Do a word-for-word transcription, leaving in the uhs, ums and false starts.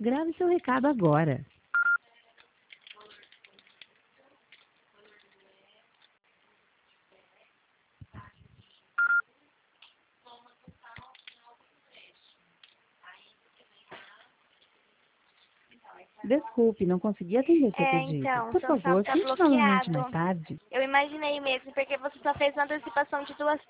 Grave seu recado agora. Desculpe, não consegui atender seu É, pedido. então, Por seu saldo favor, tá tente novamente bloqueado. mais tarde. Eu imaginei mesmo, porque você só fez uma antecipação de duas